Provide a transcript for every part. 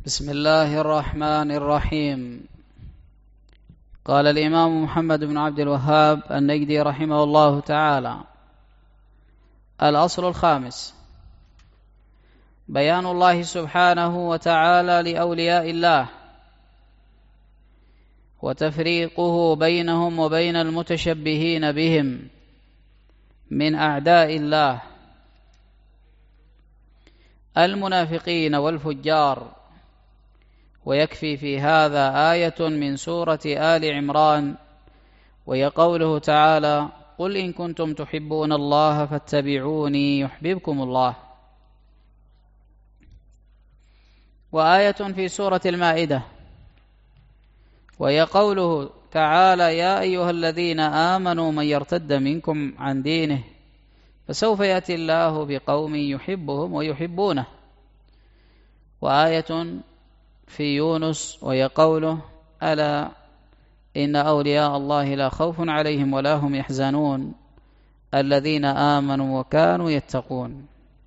بسم الله الرحمن الرحيم. قال الإمام محمد بن عبد الوهاب النجدي رحمه الله تعالى: الأصل الخامس: بيان الله سبحانه وتعالى لأولياء الله وتفريقه بينهم وبين المتشبهين بهم من أعداء الله المنافقين والفجار. ويكفي في هذا آية من سورة آل عمران، وهي قوله تعالى: قل إن كنتم تحبون الله فاتبعوني يحببكم الله. وآية في سورة المائدة، وهي قوله تعالى: يا أيها الذين آمنوا من يرتد منكم عن دينه فسوف يأتي الله بقوم يحبهم ويحبونه. وآية في يونس، وهي قوله: ألا إن أولياء الله لا خوف عليهم ولا هم يحزنون الذين آمنوا وكانوا يتقون.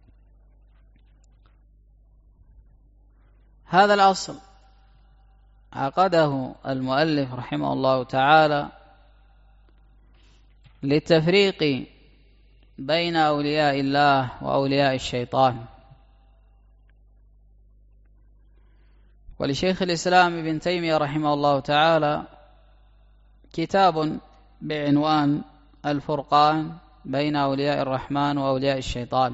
هذا الأصل عقده المؤلف رحمه الله تعالى للتفريق بين أولياء الله وأولياء الشيطان. ولشيخ الإسلام ابن تيمية رحمه الله تعالى كتاب بعنوان الفرقان بين أولياء الرحمن وأولياء الشيطان.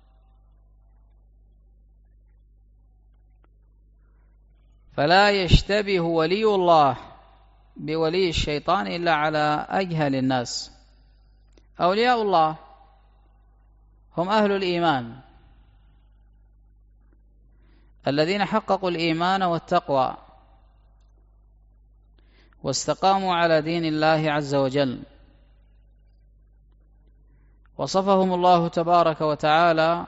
فلا يشتبه ولي الله بولي الشيطان إلا على أجهل الناس. أولياء الله هم أهل الإيمان الذين حققوا الإيمان والتقوى واستقاموا على دين الله عز وجل. وصفهم الله تبارك وتعالى،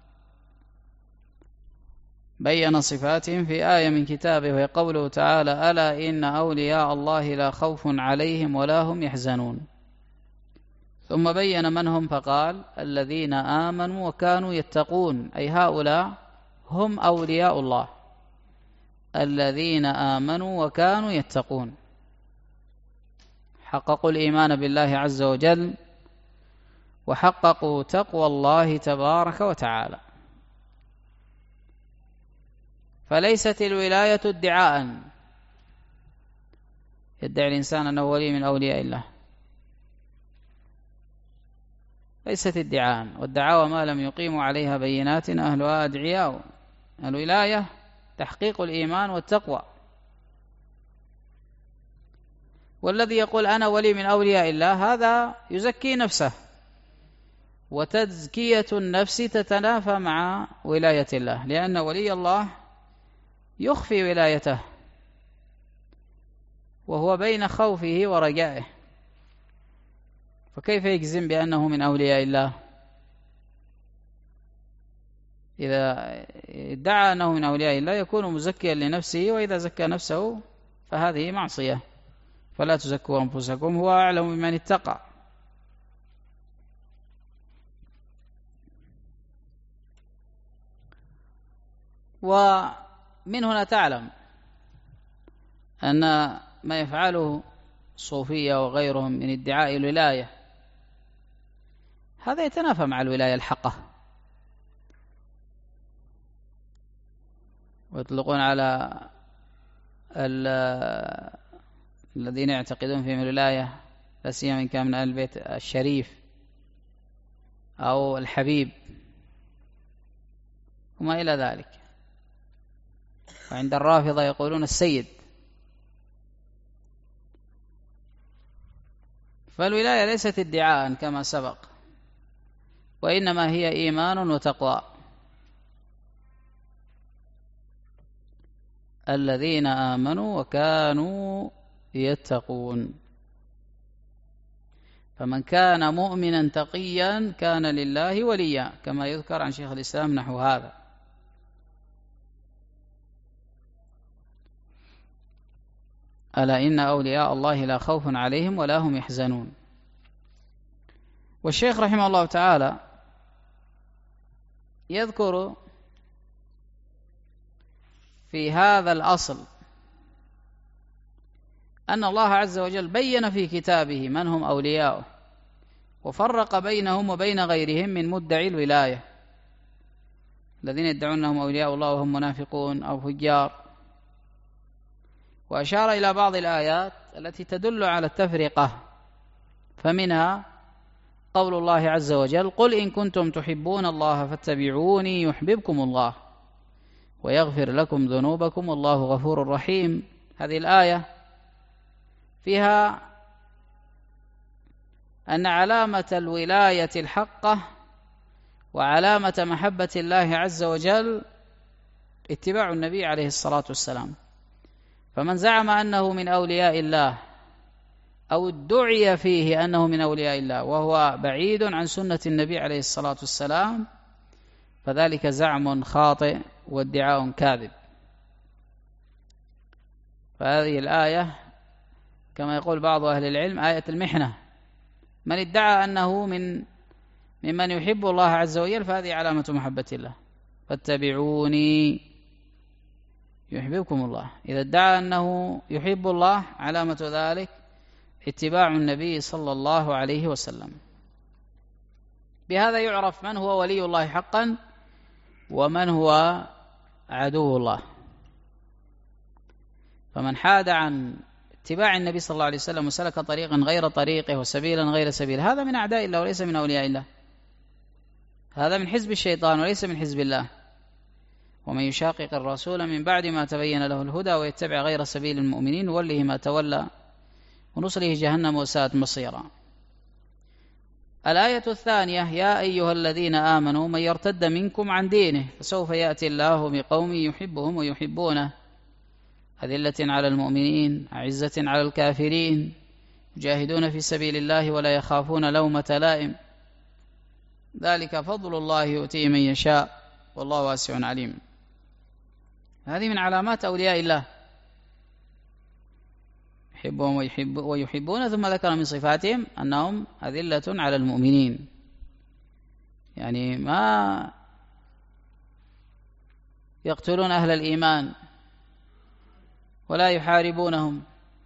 بين صفاتهم في آية من كتابه، وهي قوله تعالى: ألا إن أولياء الله لا خوف عليهم ولا هم يحزنون. ثم بين من هم فقال: الذين آمنوا وكانوا يتقون، أي هؤلاء هم أولياء الله الذين آمنوا وكانوا يتقون، حققوا الإيمان بالله عز وجل وحققوا تقوى الله تبارك وتعالى. فليست الولاية ادعاء يدعي الإنسان أنه ولي من أولياء الله، ليست ادعاء، والدعاوى ما لم يقيموا عليها بينات أهلها أدعياء. الولاية تحقيق الإيمان والتقوى. والذي يقول أنا ولي من أولياء الله هذا يزكي نفسه، وتزكية النفس تتنافى مع ولاية الله، لأن ولي الله يخفي ولايته وهو بين خوفه ورجائه، فكيف يجزم بأنه من أولياء الله؟ إذا ادعى أنه من أولياء الله يكون مزكيا لنفسه، وإذا زكى نفسه فهذه معصية. فلا تزكوا أنفسكم، هو أعلم بمن اتقى. ومن هنا تعلم أن ما يفعله الصوفية وغيرهم من ادعاء الولاية هذا يتنافى مع الولاية الحقة. ويطلقون على الذين يعتقدون في الولاية، لا سيما إن كان من أهل البيت، الشريف أو الحبيب وما إلى ذلك. وعند الرافضة يقولون السيد. فالولاية ليست ادعاء كما سبق، وإنما هي إيمان وتقوى. الذين آمنوا وكانوا يتقون. فمن كان مؤمنا تقيا كان لله وليا، كما يذكر عن شيخ الإسلام نحو هذا. ألا إن أولياء الله لا خوف عليهم ولا هم يحزنون. والشيخ رحمه الله تعالى يذكر في هذا الأصل أن الله عز وجل بين في كتابه من هم أولياؤه، وفرق بينهم وبين غيرهم من مدعي الولاية الذين يدعون أنهم أولياء الله وهم منافقون أو فجار، وأشار إلى بعض الآيات التي تدل على التفرقة، فمنها قول الله عز وجل: قل إن كنتم تحبون الله فاتبعوني يحببكم الله ويغفر لكم ذنوبكم والله غفور رحيم. هذه الآية فيها أن علامة الولاية الحقة وعلامة محبة الله عز وجل اتباع النبي عليه الصلاة والسلام. فمن زعم أنه من أولياء الله أو ادعي فيه أنه من أولياء الله وهو بعيد عن سنة النبي عليه الصلاة والسلام فذلك زعم خاطئ وادعاء كاذب. فهذه الآية كما يقول بعض أهل العلم آية المحنة، من ادعى أنه ممن يحب الله عز وجل فهذه علامة محبة الله، فاتبعوني يحببكم الله. إذا ادعى أنه يحب الله علامة ذلك اتباع النبي صلى الله عليه وسلم. بهذا يعرف من هو ولي الله حقا ومن هو عدو الله. فمن حاد عن اتباع النبي صلى الله عليه وسلم وسلك طريقا غير طريقه وسبيلا غير سبيله هذا من أعداء الله وليس من أولياء الله، هذا من حزب الشيطان وليس من حزب الله. ومن يشاقق الرسول من بعد ما تبين له الهدى ويتبع غير سبيل المؤمنين نوله ما تولى ونصله جهنم وساءت مصيرا. الآية الثانية: يا أيها الذين آمنوا من يرتد منكم عن دينه فسوف يأتي الله بقوم يحبهم ويحبونه أذلة على المؤمنين أعزة على الكافرين يجاهدون في سبيل الله ولا يخافون لومة لائم ذلك فضل الله يؤتيه من يشاء والله واسع عليم. هذه من علامات أولياء الله، يحبهم ويحبون، ثم ذكر من صفاتهم أنهم أذلة على المؤمنين، يعني ما يقتلون أهل الإيمان ولا يحاربونهم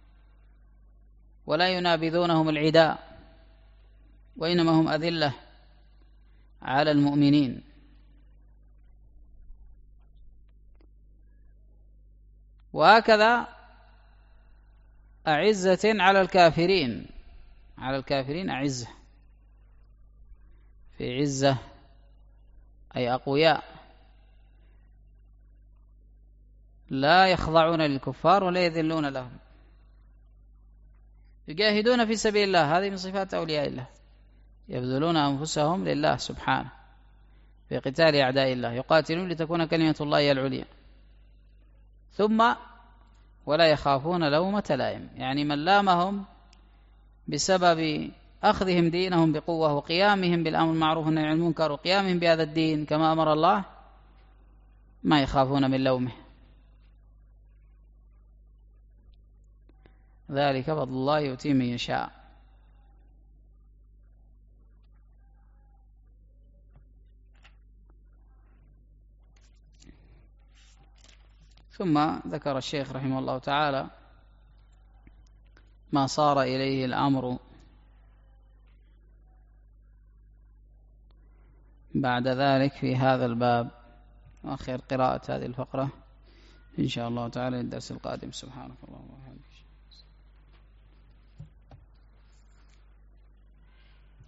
ولا ينابذونهم العداء، وإنما هم أذلة على المؤمنين. وهكذا أعزة على الكافرين، على الكافرين أعزة، في عزة أي أقوياء لا يخضعون للكفار ولا يذلون لهم، يجاهدون في سبيل الله، هذه من صفات أولياء الله، يبذلون أنفسهم لله سبحانه في قتال أعداء الله، يقاتلون لتكون كلمة الله هي العليا. ثم ولا يخافون لومة لائم، يعني من لامهم بسبب أخذهم دينهم بقوة وقيامهم بالأمر بالمعروف والنهي عن المنكر وقيامهم بهذا الدين كما أمر الله ما يخافون من لومه، ذلك فضل الله يؤتيه من يشاء. ثم ذكر الشيخ رحمه الله تعالى ما صار إليه الأمر بعد ذلك في هذا الباب، وآخر قراءة هذه الفقرة إن شاء الله تعالى للدرس القادم. سبحانك اللهم